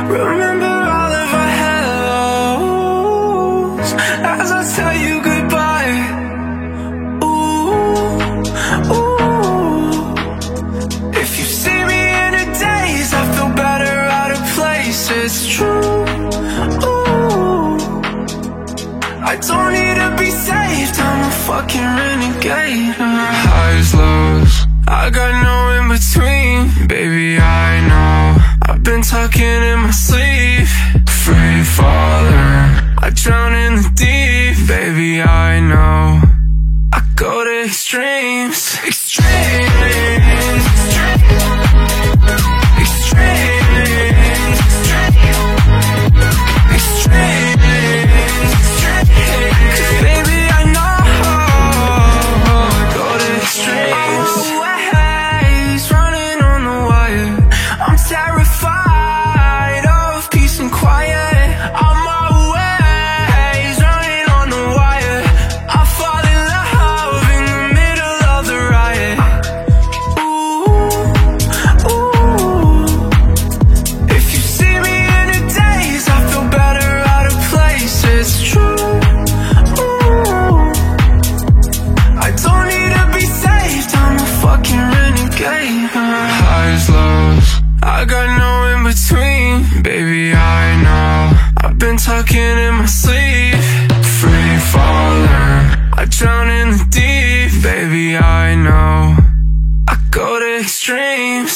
Remember all of our hellos as I tell you goodbye. Ooh, ooh. If you see me in a daze, I feel better out of place. It's true. Ooh, I don't need to be saved. I'm a fucking renegade. Highs, lows, I got no in between. Baby, I know I've been talking in my sleep. Free faller, I drown in the deep. Baby, I know I go to extremes. Extremes, extremes, extremes, extremes. 'Cause baby, I know I go to extremes. Always running on the wire. I'm terrified of peace and quiet. I'm always running on the wire. I fall in love in the middle of the riot. Ooh, ooh. If you see me in a daze, I feel better out of place. It's true. Ooh, I don't need to be saved. I'm a fucking renegade. Highs, lows, I got no in between. Baby, I know I've been talking in my sleep. Free faller, I drown in the deep. Baby, I know I go to extremes.